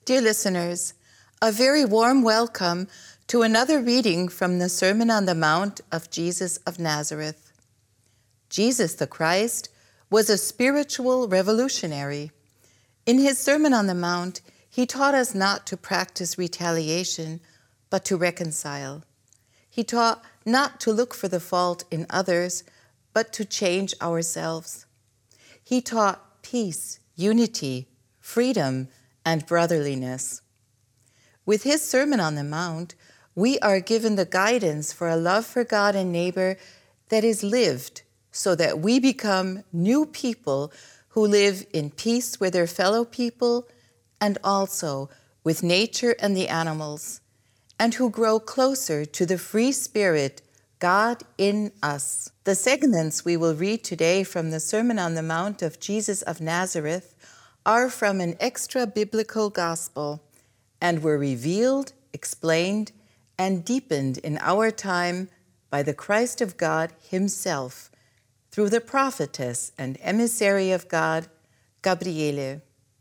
Dear listeners, a very warm welcome to another reading from the Sermon on the Mount of Jesus of Nazareth. Jesus the Christ was a spiritual revolutionary. In his Sermon on the Mount, he taught us not to practice retaliation, but to reconcile. He taught not to look for the fault in others, but to change ourselves. He taught peace, unity, freedom, and brotherliness. With his Sermon on the Mount, we are given the guidance for a love for God and neighbor that is lived so that we become new people who live in peace with their fellow people and also with nature and the animals, and who grow closer to the free spirit, God in us. The segments we will read today from the Sermon on the Mount of Jesus of Nazareth are from an extra-biblical gospel and were revealed, explained, and deepened in our time by the Christ of God himself through the prophetess and emissary of God, Gabriele.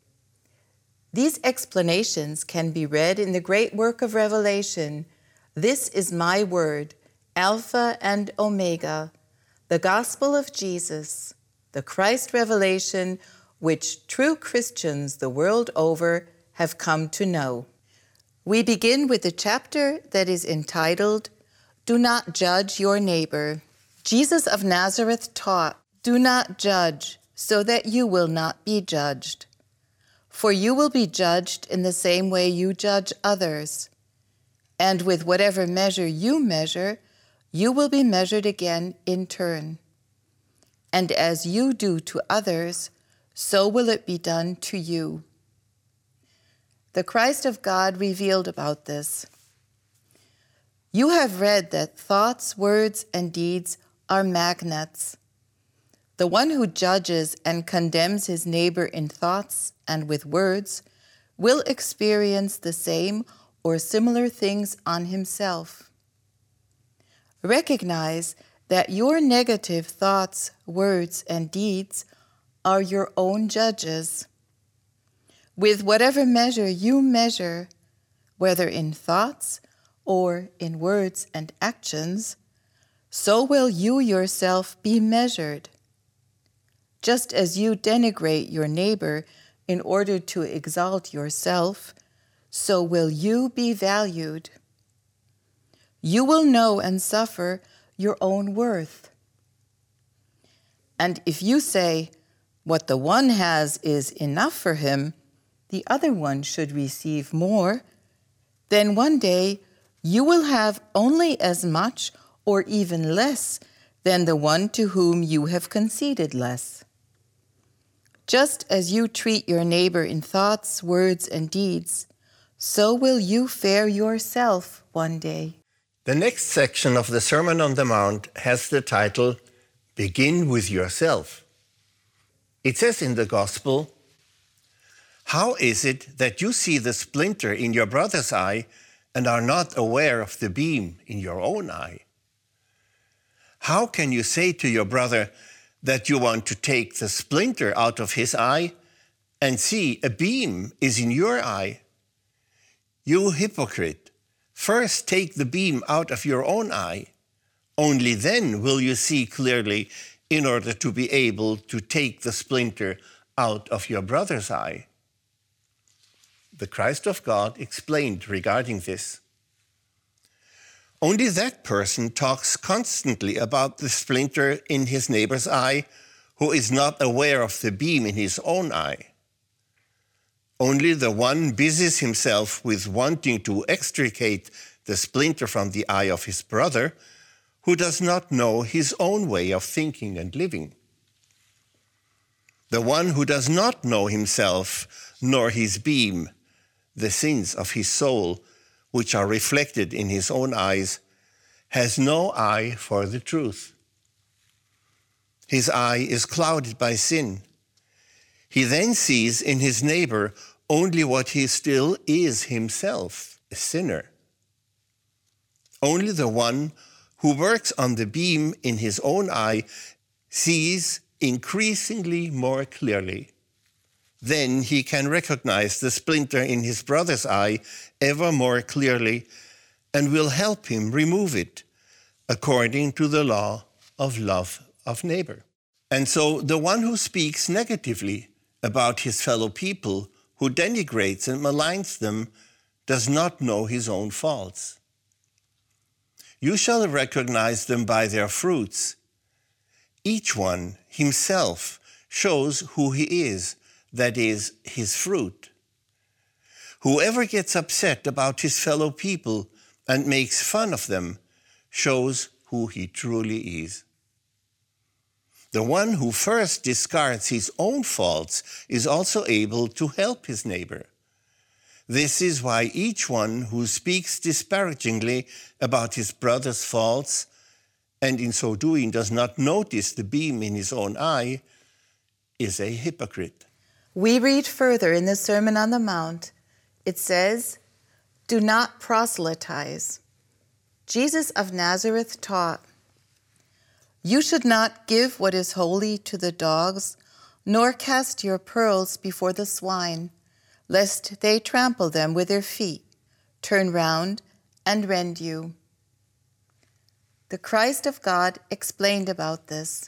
These explanations can be read in the great work of Revelation, This is My Word, Alpha and Omega, the Gospel of Jesus, the Christ revelation which true Christians the world over have come to know. We begin with the chapter that is entitled, Do Not Judge Your Neighbor. Jesus of Nazareth taught, Do not judge, so that you will not be judged. For you will be judged in the same way you judge others. And with whatever measure you measure, you will be measured again in turn. And as you do to others, so will it be done to you. The Christ of God revealed about this. You have read that thoughts, words, and deeds are magnets. The one who judges and condemns his neighbor in thoughts and with words will experience the same or similar things on himself. Recognize that your negative thoughts, words, and deeds are your own judges. With whatever measure you measure, whether in thoughts or in words and actions, so will you yourself be measured. Just as you denigrate your neighbor in order to exalt yourself, so will you be valued. You will know and suffer your own worth. And if you say, what the one has is enough for him, the other one should receive more, then one day you will have only as much or even less than the one to whom you have conceded less. Just as you treat your neighbor in thoughts, words, and deeds, so will you fare yourself one day. The next section of the Sermon on the Mount has the title, Begin with Yourself. It says in the Gospel, How is it that you see the splinter in your brother's eye and are not aware of the beam in your own eye? How can you say to your brother that you want to take the splinter out of his eye and see a beam is in your eye? You hypocrite, first take the beam out of your own eye. Only then will you see clearly in order to be able to take the splinter out of your brother's eye. The Christ of God explained regarding this. Only that person talks constantly about the splinter in his neighbor's eye who is not aware of the beam in his own eye. Only the one busies himself with wanting to extricate the splinter from the eye of his brother who does not know his own way of thinking and living. The one who does not know himself nor his beam, the sins of his soul, which are reflected in his own eyes, has no eye for the truth. His eye is clouded by sin. He then sees in his neighbor only what he still is himself, a sinner. Only the one who works on the beam in his own eye sees increasingly more clearly Then he can recognize the splinter in his brother's eye ever more clearly and will help him remove it according to the law of love of neighbor. And so the one who speaks negatively about his fellow people, who denigrates and maligns them, does not know his own faults. You shall recognize them by their fruits. Each one himself shows who he is, that is, his fruit. Whoever gets upset about his fellow people and makes fun of them shows who he truly is. The one who first discards his own faults is also able to help his neighbor. This is why each one who speaks disparagingly about his brother's faults, and in so doing does not notice the beam in his own eye, is a hypocrite. We read further in the Sermon on the Mount. It says, "Do not proselytize." Jesus of Nazareth taught, "You should not give what is holy to the dogs, nor cast your pearls before the swine, lest they trample them with their feet, turn round, and rend you." The Christ of God explained about this.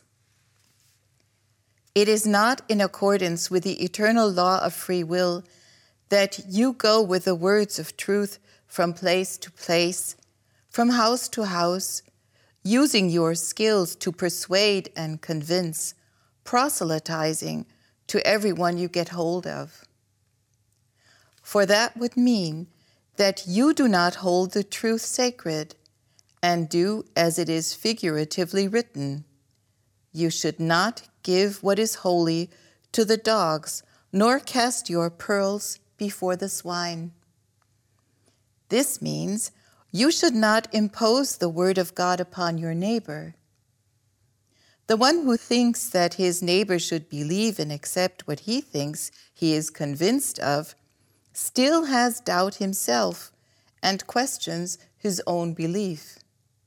It is not in accordance with the eternal law of free will that you go with the words of truth from place to place, from house to house, using your skills to persuade and convince, proselytizing to everyone you get hold of. For that would mean that you do not hold the truth sacred and do as it is figuratively written. You should not give what is holy to the dogs, nor cast your pearls before the swine. This means you should not impose the word of God upon your neighbor. The one who thinks that his neighbor should believe and accept what he thinks he is convinced of still has doubt himself and questions his own belief.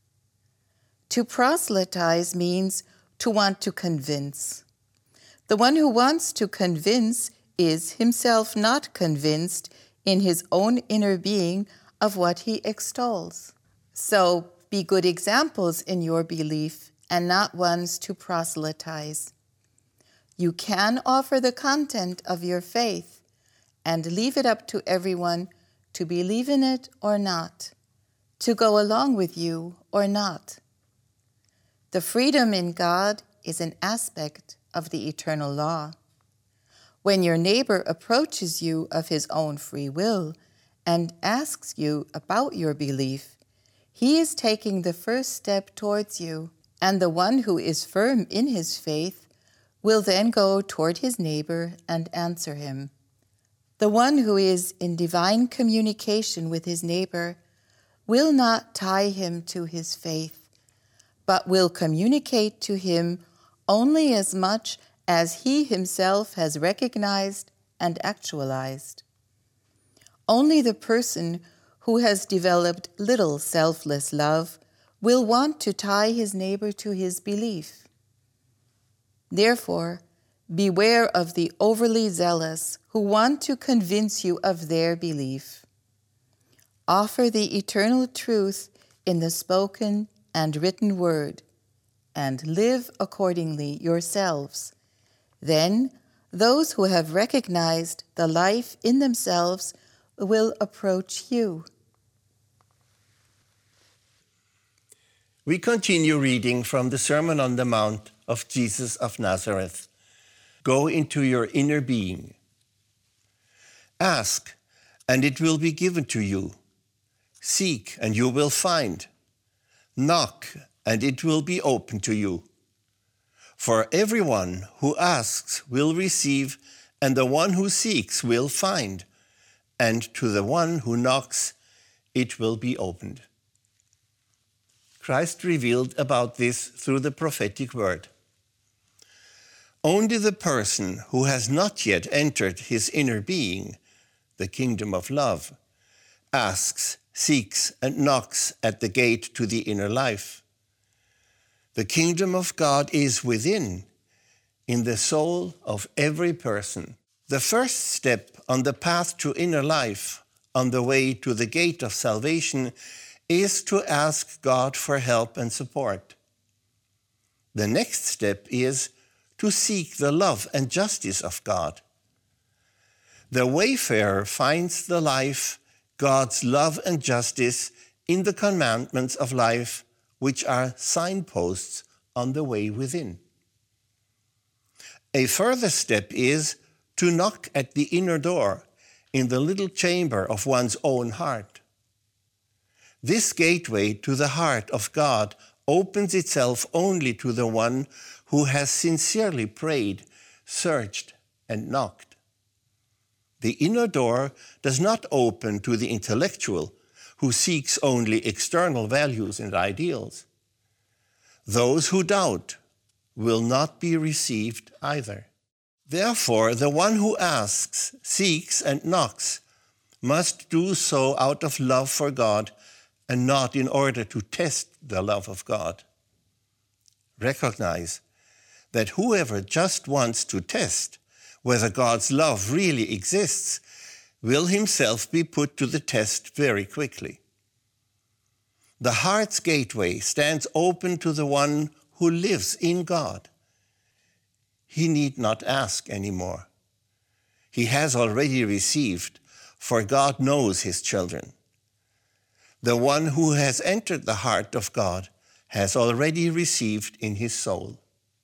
To proselytize means to want to convince. The one who wants to convince is himself not convinced in his own inner being of what he extols. So be good examples in your belief and not ones to proselytize. You can offer the content of your faith and leave it up to everyone to believe in it or not, to go along with you or not. The freedom in God is an aspect of the eternal law. When your neighbor approaches you of his own free will and asks you about your belief, he is taking the first step towards you, and the one who is firm in his faith will then go toward his neighbor and answer him. The one who is in divine communication with his neighbor will not tie him to his faith, but will communicate to him only as much as he himself has recognized and actualized. Only the person who has developed little selfless love will want to tie his neighbor to his belief. Therefore, beware of the overly zealous who want to convince you of their belief. Offer the eternal truth in the spoken and written word, and live accordingly yourselves. Then those who have recognized the life in themselves will approach you. We continue reading from the Sermon on the Mount of Jesus of Nazareth. Go into your inner being. Ask, and it will be given to you. Seek, and you will find. Knock, and it will be open to you. For everyone who asks will receive, and the one who seeks will find, and to the one who knocks it will be opened. Christ revealed about this through the prophetic word. Only the person who has not yet entered his inner being, the kingdom of love, asks, seeks, and knocks at the gate to the inner life. The kingdom of God is within, in the soul of every person. The first step on the path to inner life, on the way to the gate of salvation, is to ask God for help and support. The next step is to seek the love and justice of God. The wayfarer finds the life, God's love and justice, in the commandments of life, which are signposts on the way within. A further step is to knock at the inner door in the little chamber of one's own heart. This gateway to the heart of God opens itself only to the one who has sincerely prayed, searched, and knocked. The inner door does not open to the intellectual who seeks only external values and ideals. Those who doubt will not be received either. Therefore, the one who asks, seeks, and knocks must do so out of love for God and not in order to test the love of God. Recognize that whoever just wants to test whether God's love really exists will himself be put to the test very quickly. The heart's gateway stands open to the one who lives in God. He need not ask anymore. He has already received, for God knows his children. The one who has entered the heart of God has already received in his soul.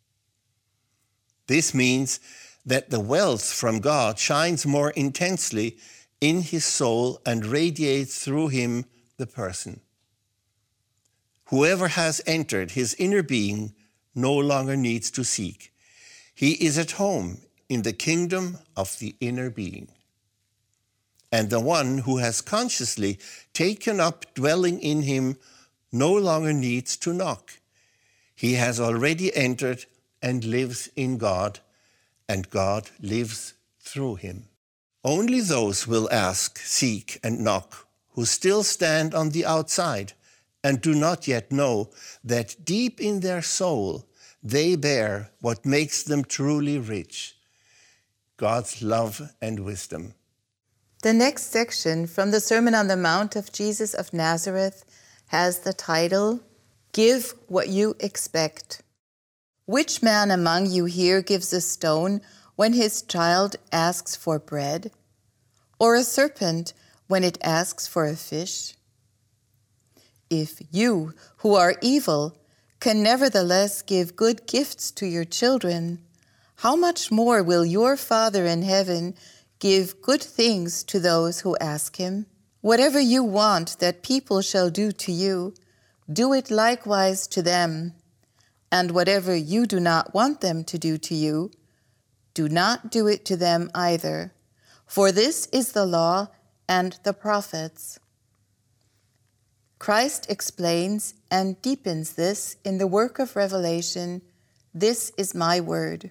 This means that the wealth from God shines more intensely in his soul and radiates through him, the person. Whoever has entered his inner being no longer needs to seek. He is at home in the kingdom of the inner being. And the one who has consciously taken up dwelling in him no longer needs to knock. He has already entered and lives in God, and God lives through him. Only those will ask, seek, and knock who still stand on the outside and do not yet know that deep in their soul they bear what makes them truly rich, God's love and wisdom. The next section from the Sermon on the Mount of Jesus of Nazareth has the title, Give What You Expect. Which man among you here gives a stone when his child asks for bread, or a serpent when it asks for a fish? If you, who are evil, can nevertheless give good gifts to your children, how much more will your Father in heaven give good things to those who ask him? Whatever you want that people shall do to you, do it likewise to them. And whatever you do not want them to do to you, do not do it to them either. For this is the law and the prophets. Christ explains and deepens this in the work of Revelation, This is my word.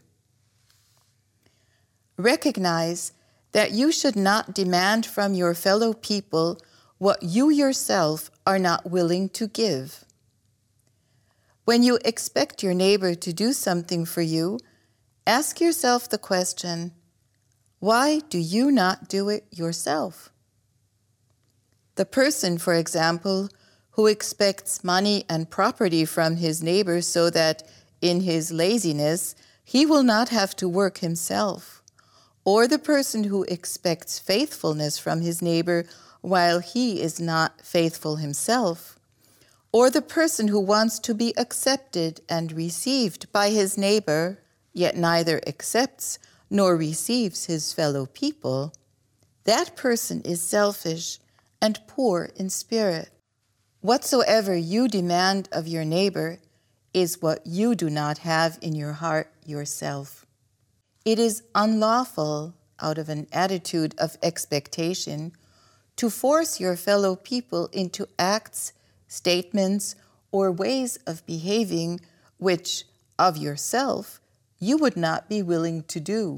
Recognize that you should not demand from your fellow people what you yourself are not willing to give. When you expect your neighbor to do something for you, ask yourself the question, why do you not do it yourself? The person, for example, who expects money and property from his neighbor so that in his laziness he will not have to work himself, or the person who expects faithfulness from his neighbor while he is not faithful himself, or the person who wants to be accepted and received by his neighbor, yet neither accepts nor receives his fellow people, that person is selfish and poor in spirit. Whatsoever you demand of your neighbor is what you do not have in your heart yourself. It is unlawful, out of an attitude of expectation, to force your fellow people into acts, statements, or ways of behaving which, of yourself, you would not be willing to do.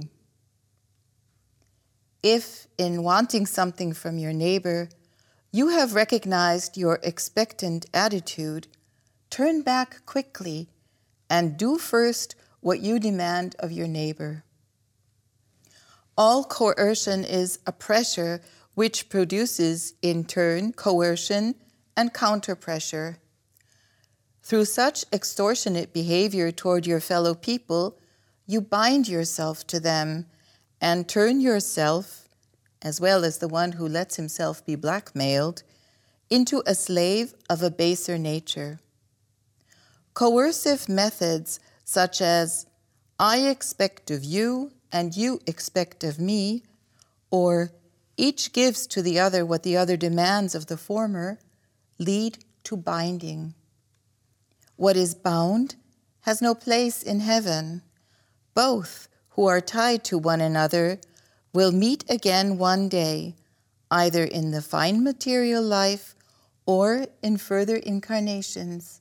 If, in wanting something from your neighbor, you have recognized your expectant attitude, turn back quickly and do first what you demand of your neighbor. All coercion is a pressure which produces, in turn, coercion and counter-pressure. Through such extortionate behavior toward your fellow people, you bind yourself to them and turn yourself, as well as the one who lets himself be blackmailed, into a slave of a baser nature. Coercive methods such as, I expect of you and you expect of me, or each gives to the other what the other demands of the former, lead to binding. What is bound has no place in heaven. Both who are tied to one another will meet again one day, either in the fine material life or in further incarnations.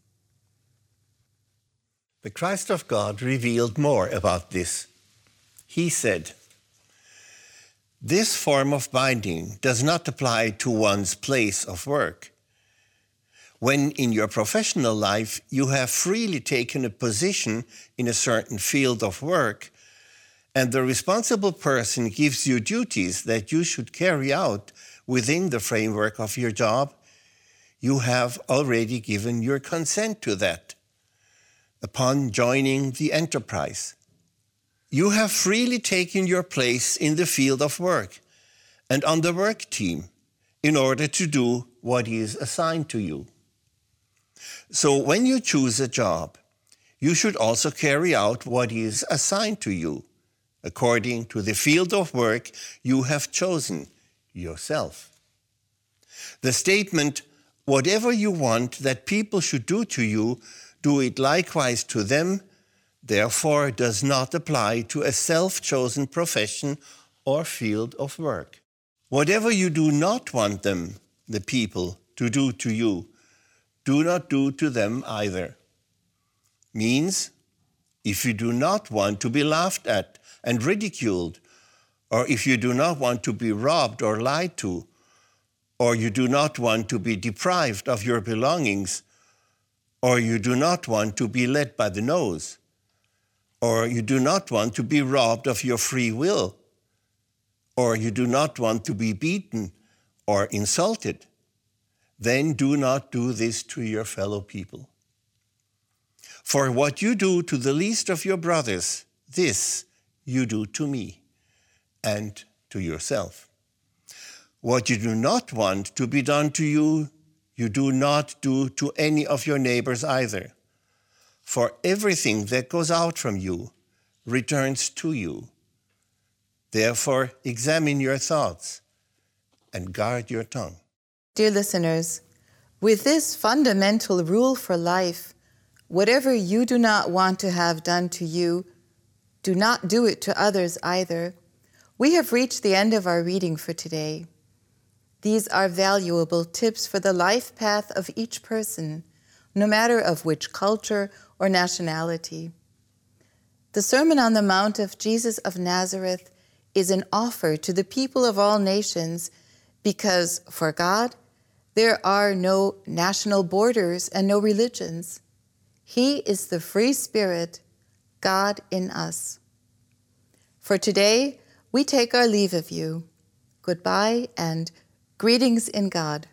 The Christ of God revealed more about this. He said, "This form of binding does not apply to one's place of work. When in your professional life you have freely taken a position in a certain field of work, and the responsible person gives you duties that you should carry out within the framework of your job, you have already given your consent to that upon joining the enterprise. You have freely taken your place in the field of work and on the work team in order to do what is assigned to you. So when you choose a job, you should also carry out what is assigned to you, according to the field of work you have chosen yourself. The statement, whatever you want that people should do to you, do it likewise to them, therefore does not apply to a self-chosen profession or field of work. Whatever you do not want them, the people, to do to you, do not do to them either. Means, if you do not want to be laughed at and ridiculed, or if you do not want to be robbed or lied to, or you do not want to be deprived of your belongings, or you do not want to be led by the nose, or you do not want to be robbed of your free will, or you do not want to be beaten or insulted, then do not do this to your fellow people. For what you do to the least of your brothers, this you do to me and to yourself. What you do not want to be done to you, you do not do to any of your neighbors either. For everything that goes out from you returns to you. Therefore, examine your thoughts and guard your tongue." Dear listeners, with this fundamental rule for life, whatever you do not want to have done to you, do not do it to others either. We have reached the end of our reading for today. These are valuable tips for the life path of each person, no matter of which culture or nationality. The Sermon on the Mount of Jesus of Nazareth is an offer to the people of all nations because, for God, there are no national borders and no religions. He is the free Spirit, God in us. For today, we take our leave of you. Goodbye and greetings in God.